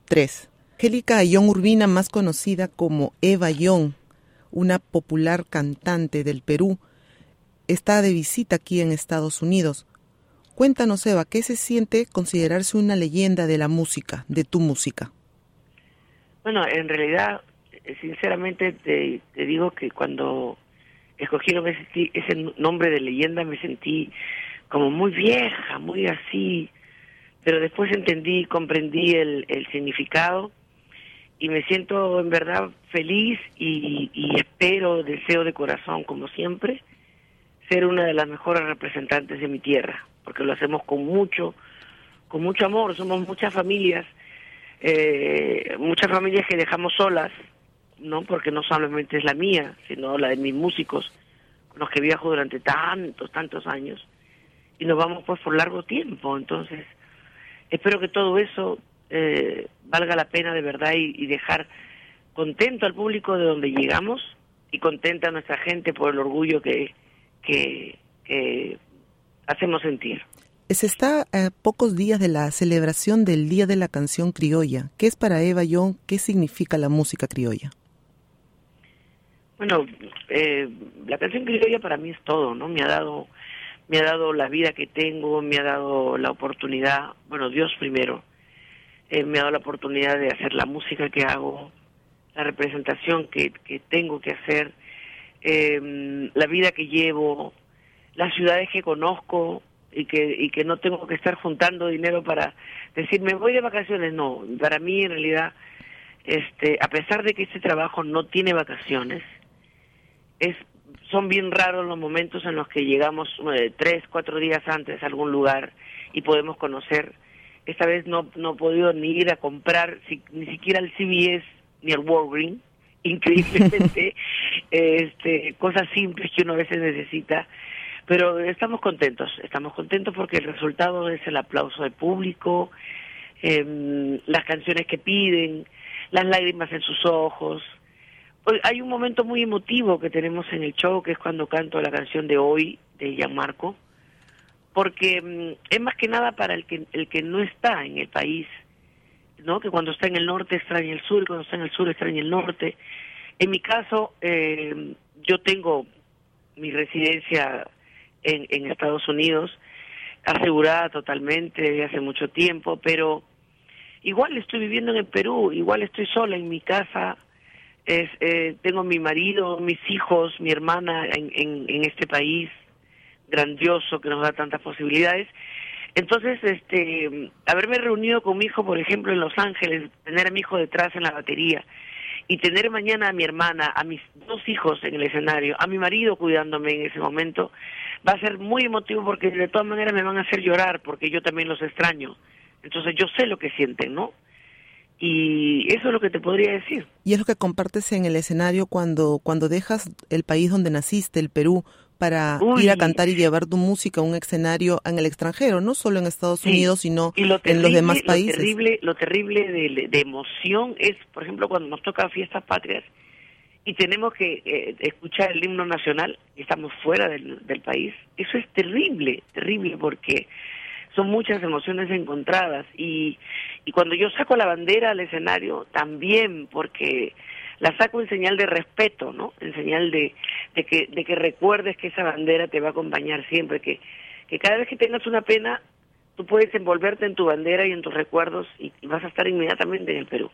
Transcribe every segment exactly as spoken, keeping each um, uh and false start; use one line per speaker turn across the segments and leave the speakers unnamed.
tres. Angélica Ayllón Urbina, más conocida como Eva Ayllón, una popular cantante del Perú, está de visita aquí en Estados Unidos. Cuéntanos, Eva, ¿qué se siente considerarse una leyenda de la música, de tu música?
Bueno, en realidad, sinceramente te, te digo que cuando escogieron ese, ese nombre de leyenda me sentí como muy vieja, muy así, pero después entendí, comprendí el, el significado y me siento en verdad feliz y, y espero, deseo de corazón, como siempre, ser una de las mejores representantes de mi tierra, porque lo hacemos con mucho, con mucho amor, somos muchas familias, eh, muchas familias que dejamos solas, no porque no solamente es la mía, sino la de mis músicos, con los que viajo durante tantos, tantos años, y nos vamos pues por largo tiempo. Entonces espero que todo eso eh, valga la pena de verdad y, y dejar contento al público de donde llegamos y contenta a nuestra gente por el orgullo que, que, que hacemos sentir.
Se está a pocos días de la celebración del Día de la Canción Criolla. ¿Qué es para Eva Ayllón? ¿Qué significa la música criolla?
Bueno, eh, la canción criolla para mí es todo, ¿no? Me ha dado, me ha dado la vida que tengo, me ha dado la oportunidad, bueno, Dios primero, eh, me ha dado la oportunidad de hacer la música que hago, la representación que, que tengo que hacer, eh, la vida que llevo, las ciudades que conozco y que y que no tengo que estar juntando dinero para decir me voy de vacaciones. No, para mí en realidad, este, a pesar de que este trabajo no tiene vacaciones, es son bien raros los momentos en los que llegamos eh, tres, cuatro días antes a algún lugar y podemos conocer. Esta vez no no he podido ni ir a comprar si, ni siquiera al C V S ni al Walgreens, increíblemente, este, cosas simples que uno a veces necesita. Pero estamos contentos, estamos contentos porque el resultado es el aplauso del público, eh, las canciones que piden, las lágrimas en sus ojos. Pues hay un momento muy emotivo que tenemos en el show, que es cuando canto la canción de Hoy, de Gianmarco, porque um, es más que nada para el que el que no está en el país, ¿no? Que cuando está en el norte extraña el sur, y cuando está en el sur extraña el norte. En mi caso, eh, yo tengo mi residencia En, en Estados Unidos, asegurada totalmente desde hace mucho tiempo, pero igual estoy viviendo en el Perú, igual estoy sola en mi casa, es, eh, tengo mi marido, mis hijos, mi hermana en, en, en este país grandioso que nos da tantas posibilidades. Entonces, este, haberme reunido con mi hijo, por ejemplo, en Los Ángeles, tener a mi hijo detrás en la batería, y tener mañana a mi hermana, a mis dos hijos en el escenario, a mi marido cuidándome en ese momento, va a ser muy emotivo porque de todas maneras me van a hacer llorar porque yo también los extraño. Entonces yo sé lo que sienten, ¿no? Y eso es lo que te podría decir.
Y es lo que compartes en el escenario cuando, cuando dejas el país donde naciste, el Perú, para Uy. ir a cantar y llevar tu música a un escenario en el extranjero, no solo en Estados sí. Unidos, sino terrible, en los demás países.
Lo terrible, lo terrible de, de emoción es, por ejemplo, cuando nos toca fiestas patrias y tenemos que eh, escuchar el himno nacional y estamos fuera del, del país. Eso es terrible, terrible, porque son muchas emociones encontradas. Y, y cuando yo saco la bandera al escenario, también, porque la saco en señal de respeto, ¿no? En señal de, de que de que recuerdes que esa bandera te va a acompañar siempre, que, que cada vez que tengas una pena, tú puedes envolverte en tu bandera y en tus recuerdos y, y vas a estar inmediatamente en el Perú.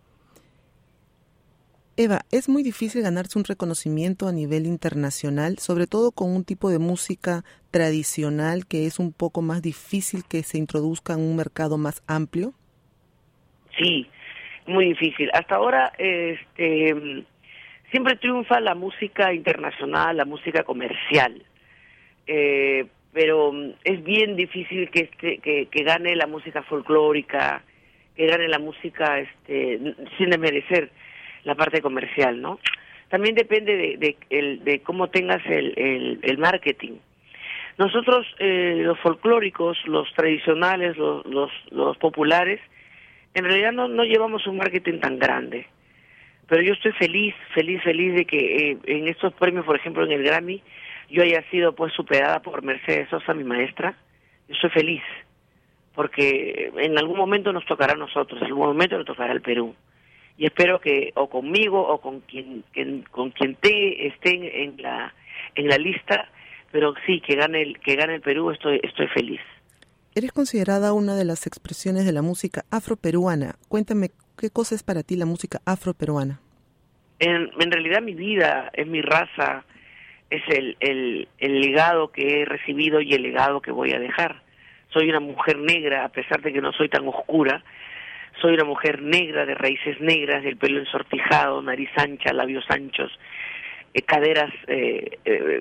Eva, es muy difícil ganarse un reconocimiento a nivel internacional, sobre todo con un tipo de música tradicional que es un poco más difícil que se introduzca en un mercado más amplio.
Sí, muy difícil. Hasta ahora, este, siempre triunfa la música internacional, la música comercial, eh, pero es bien difícil que, este, que, que gane la música folclórica, que gane la música, este, sin desmerecer la parte comercial, ¿no? También depende de, de, el, de cómo tengas el, el, el marketing. Nosotros, eh, los folclóricos, los tradicionales, los, los, los populares, en realidad no, no llevamos un marketing tan grande, pero yo estoy feliz, feliz, feliz de que eh, en estos premios, por ejemplo en el Grammy, yo haya sido pues superada por Mercedes Sosa, mi maestra. Yo soy feliz, porque en algún momento nos tocará a nosotros, en algún momento nos tocará al Perú. Y espero que o conmigo o con quien, quien con quien te estén en la en la lista, pero sí que gane el que gane el Perú, estoy estoy feliz.
Eres considerada una de las expresiones de la música afroperuana. Cuéntame, ¿qué cosa es para ti la música afroperuana?
En, en realidad mi vida, es mi raza, es el, el, el legado que he recibido y el legado que voy a dejar. Soy una mujer negra, a pesar de que no soy tan oscura. Soy una mujer negra, de raíces negras, el pelo ensortijado, nariz ancha, labios anchos, eh, caderas eh, eh,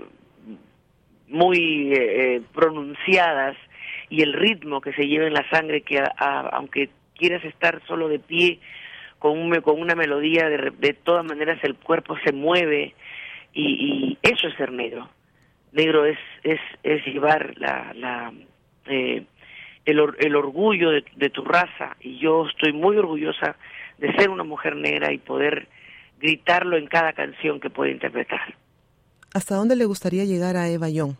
muy eh, pronunciadas, y el ritmo que se lleva en la sangre, que a, a, aunque quieras estar solo de pie, con, un, con una melodía, de, de todas maneras el cuerpo se mueve, y, y eso es ser negro. Negro es, es, es llevar la... la eh, El, or, el orgullo de, de tu raza, y yo estoy muy orgullosa de ser una mujer negra y poder gritarlo en cada canción que pueda interpretar.
¿Hasta dónde le gustaría llegar a Eva Young?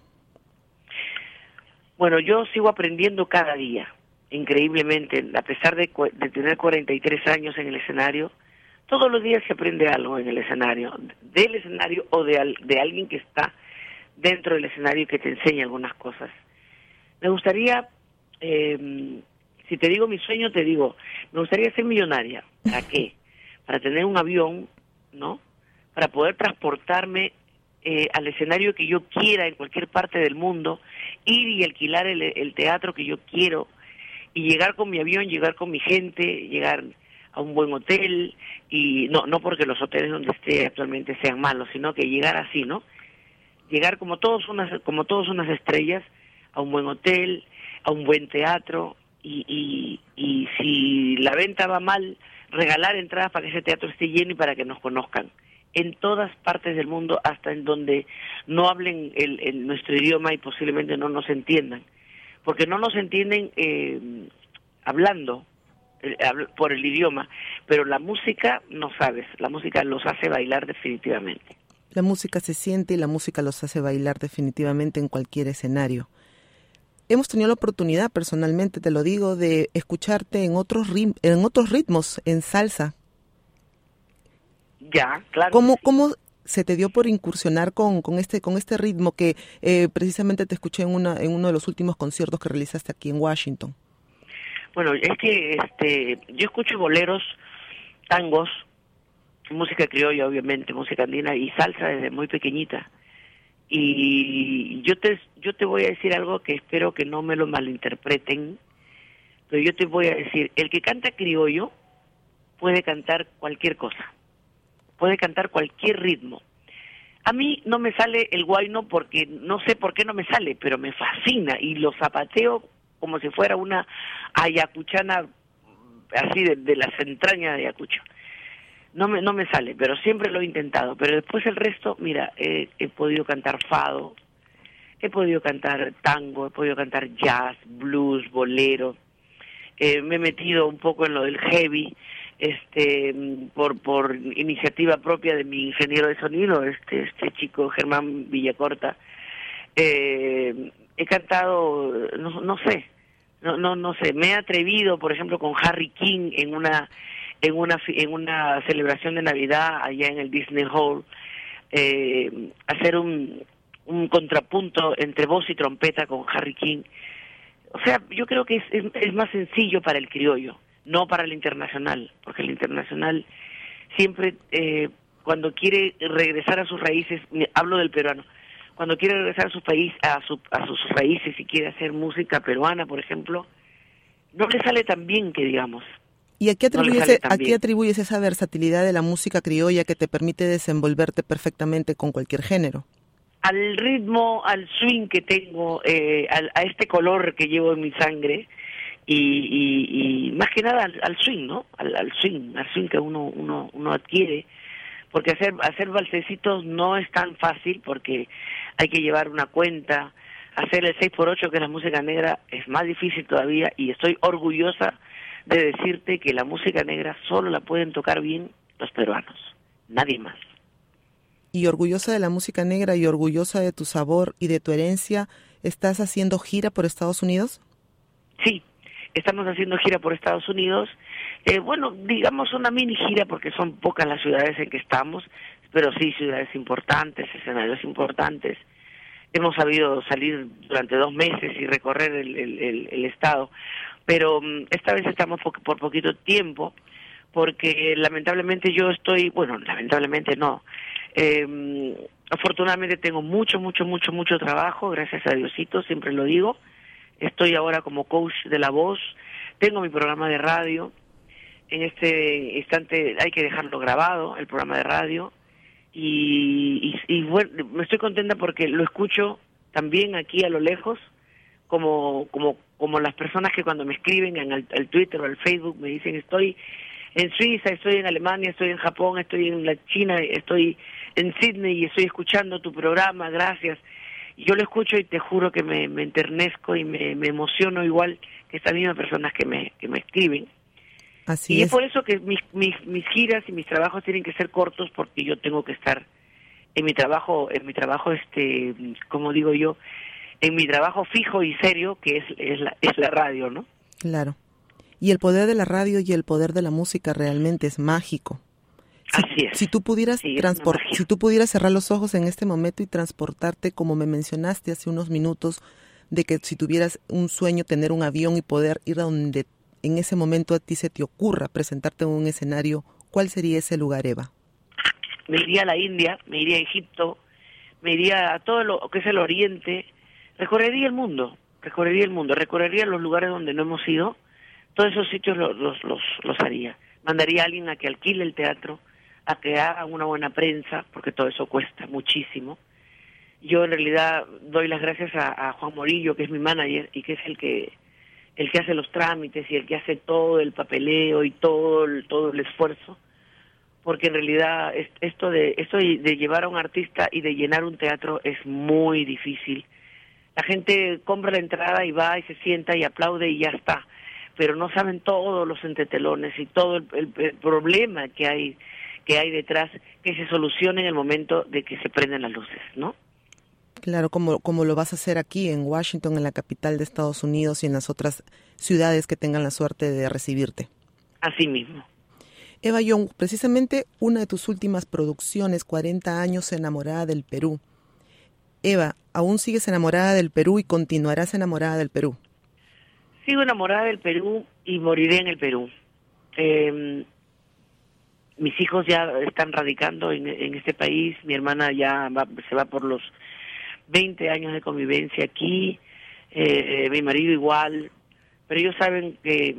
Bueno, yo sigo aprendiendo cada día, increíblemente, a pesar de, de tener cuarenta y tres años en el escenario, todos los días se aprende algo en el escenario, del escenario o de, al, de alguien que está dentro del escenario y que te enseña algunas cosas. Me gustaría... Eh, si te digo mi sueño, te digo, me gustaría ser millonaria. ¿Para qué? Para tener un avión, ¿no? Para poder transportarme eh, al escenario que yo quiera en cualquier parte del mundo, ir y alquilar el, el teatro que yo quiero, y llegar con mi avión, llegar con mi gente, llegar a un buen hotel, y no no porque los hoteles donde esté actualmente sean malos, sino que llegar así, ¿no? Llegar como todos unas, como todos unas estrellas, a un buen hotel, a un buen teatro, y, y, y si la venta va mal, regalar entradas para que ese teatro esté lleno y para que nos conozcan en todas partes del mundo, hasta en donde no hablen el, el, nuestro idioma y posiblemente no nos entiendan, porque no nos entienden eh, hablando eh, por el idioma, pero la música, no sabes, la música los hace bailar definitivamente.
La música se siente y la música los hace bailar definitivamente en cualquier escenario. Hemos tenido la oportunidad, personalmente te lo digo, de escucharte en otros rim- en otros ritmos, en salsa.
Ya, claro.
¿Cómo,
sí.
cómo se te dio por incursionar con, con este con este ritmo que eh, precisamente te escuché en una en uno de los últimos conciertos que realizaste aquí en Washington?
Bueno, es que este yo escucho boleros, tangos, música criolla, obviamente, música andina y salsa desde muy pequeñita. Y yo te yo te voy a decir algo que espero que no me lo malinterpreten, pero yo te voy a decir, el que canta criollo puede cantar cualquier cosa, puede cantar cualquier ritmo. A mí no me sale el guayno porque no sé por qué no me sale, pero me fascina y lo zapateo como si fuera una ayacuchana así de, de las entrañas de Ayacucho. No me, no me sale, pero siempre lo he intentado. Pero después el resto, mira, eh, he podido cantar fado, he podido cantar tango, he podido cantar jazz, blues, bolero. Eh, me he metido un poco en lo del heavy, este, por por iniciativa propia de mi ingeniero de sonido, este este chico Germán Villacorta. Eh, he cantado, no, no sé, no no no sé, me he atrevido, por ejemplo, con Harry King en una en una en una celebración de Navidad allá en el Disney Hall, eh, hacer un, un contrapunto entre voz y trompeta con Harry King. O sea, yo creo que es, es, es más sencillo para el criollo, no para el internacional, porque el internacional siempre, eh, cuando quiere regresar a sus raíces, hablo del peruano, cuando quiere regresar a su país, a, su, a sus raíces y quiere hacer música peruana, por ejemplo, no le sale tan bien que digamos.
¿Y a qué atribuyes,
no
a qué atribuyes esa versatilidad de la música criolla que te permite desenvolverte perfectamente con cualquier género?
Al ritmo, al swing que tengo, eh, al, a este color que llevo en mi sangre, y, y, y más que nada al, al swing, ¿no? Al, al swing, al swing que uno uno uno adquiere, porque hacer hacer valsecitos no es tan fácil, porque hay que llevar una cuenta. Hacer el seis por ocho, que es la música negra, es más difícil todavía, y estoy orgullosa de decirte que la música negra solo la pueden tocar bien los peruanos, nadie más.
Y orgullosa de la música negra y orgullosa de tu sabor y de tu herencia, ¿estás haciendo gira por Estados Unidos?
Sí, estamos haciendo gira por Estados Unidos, eh, bueno, digamos una mini gira porque son pocas las ciudades en que estamos, pero sí ciudades importantes, escenarios importantes. Hemos sabido salir durante dos meses y recorrer el, el, el, el estado, pero um, esta vez estamos po por poquito tiempo, porque lamentablemente yo estoy, bueno, lamentablemente no, eh, afortunadamente tengo mucho, mucho, mucho, mucho trabajo, gracias a Diosito, siempre lo digo. Estoy ahora como coach de la voz, tengo mi programa de radio, en este instante hay que dejarlo grabado, el programa de radio, y, y, y bueno, me estoy contenta porque lo escucho también aquí a lo lejos, como como como las personas que cuando me escriben en el, el Twitter o el Facebook me dicen estoy en Suiza, estoy en Alemania, estoy en Japón, estoy en la China, estoy en Sydney y estoy escuchando tu programa, gracias. Yo lo escucho y te juro que me, me enternezco y me, me emociono igual que estas mismas personas que me, que me escriben.
Así
y
es.
es por eso que mis, mis, mis giras y mis trabajos tienen que ser cortos, porque yo tengo que estar en mi trabajo, en mi trabajo, este, como digo yo, en mi trabajo fijo y serio, que es, es, la, es la radio, ¿no?
Claro. Y el poder de la radio y el poder de la música realmente es mágico. Si,
Así es.
Si tú pudieras
sí,
transport, si tú pudieras cerrar los ojos en este momento y transportarte, como me mencionaste hace unos minutos, de que si tuvieras un sueño, tener un avión y poder ir a donde en ese momento a ti se te ocurra presentarte en un escenario, ¿cuál sería ese lugar, Eva?
Me iría a la India, me iría a Egipto, me iría a todo lo que es el Oriente, recorrería el mundo, recorrería el mundo, recorrería los lugares donde no hemos ido, todos esos sitios los, los, los, los haría. Mandaría a alguien a que alquile el teatro, a que haga una buena prensa, porque todo eso cuesta muchísimo. Yo en realidad doy las gracias a, a Juan Morillo, que es mi manager y que es el que el que hace los trámites y el que hace todo el papeleo y todo el, todo el esfuerzo, porque en realidad esto de esto de llevar a un artista y de llenar un teatro es muy difícil. La gente compra la entrada y va y se sienta y aplaude y ya está, pero no saben todos los entretelones y todo el, el, el problema que hay que hay detrás, que se solucione en el momento de que se prenden las luces, ¿no?
Claro, como, como lo vas a hacer aquí en Washington, en la capital de Estados Unidos y en las otras ciudades que tengan la suerte de recibirte.
Así mismo.
Eva Young, precisamente una de tus últimas producciones, cuarenta años enamorada del Perú. Eva, ¿aún sigues enamorada del Perú y continuarás enamorada del Perú?
Sigo enamorada del Perú y moriré en el Perú. Eh, mis hijos ya están radicando en, en este país, mi hermana ya va, se va por los veinte años de convivencia aquí, eh, mi marido igual, pero ellos saben que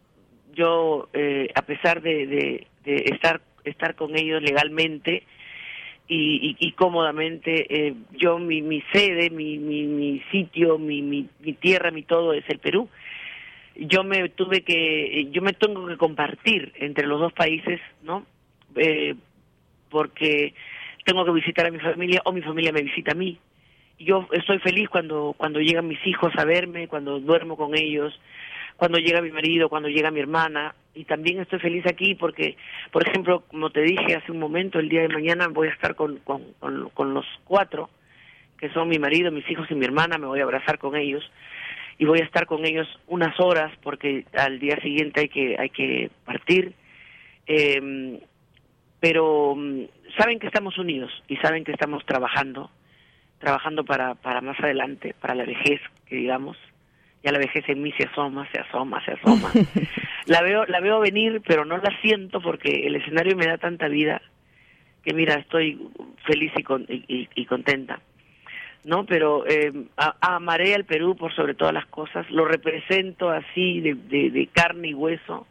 yo, eh, a pesar de, de, de estar estar con ellos legalmente y, y, y cómodamente, eh, yo mi, mi sede, mi, mi, mi sitio, mi, mi, mi tierra, mi todo es el Perú. Yo me tuve que, yo me tengo que compartir entre los dos países, ¿no? Eh, porque tengo que visitar a mi familia o mi familia me visita a mí. Yo estoy feliz cuando cuando llegan mis hijos a verme, cuando duermo con ellos, cuando llega mi marido, cuando llega mi hermana, y también estoy feliz aquí porque, por ejemplo, como te dije hace un momento, el día de mañana voy a estar con, con, con, con los cuatro, que son mi marido, mis hijos y mi hermana, me voy a abrazar con ellos, y voy a estar con ellos unas horas porque al día siguiente hay que hay que partir, eh, pero saben que estamos unidos y saben que estamos trabajando, trabajando para, para más adelante, para la vejez, que digamos. Ya la vejez en mí se asoma, se asoma, se asoma. La veo, la veo venir, pero no la siento porque el escenario me da tanta vida que mira, estoy feliz y, con, y, y contenta, ¿no? Pero eh, a, amaré al Perú por sobre todas las cosas, lo represento así de, de, de carne y hueso.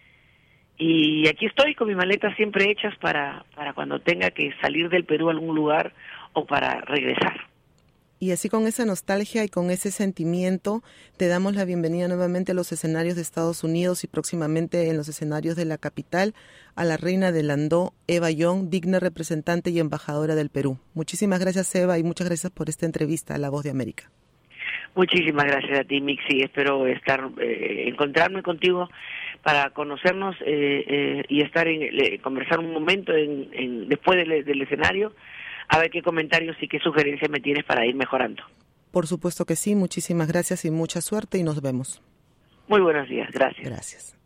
Y aquí estoy con mis maletas siempre hechas para, para cuando tenga que salir del Perú a algún lugar o para regresar.
Y así con esa nostalgia y con ese sentimiento te damos la bienvenida nuevamente a los escenarios de Estados Unidos y próximamente en los escenarios de la capital a la reina del Landó, Eva Young, digna representante y embajadora del Perú. Muchísimas gracias, Eva, y muchas gracias por esta entrevista a La Voz de América.
Muchísimas gracias a ti, Mixi. Espero estar eh, encontrarme contigo para conocernos eh, eh, y estar en eh, conversar un momento en, en, después del, del escenario, a ver qué comentarios y qué sugerencias me tienes para ir mejorando.
Por supuesto que sí, muchísimas gracias y mucha suerte y nos vemos.
Muy buenos días, gracias.
Gracias.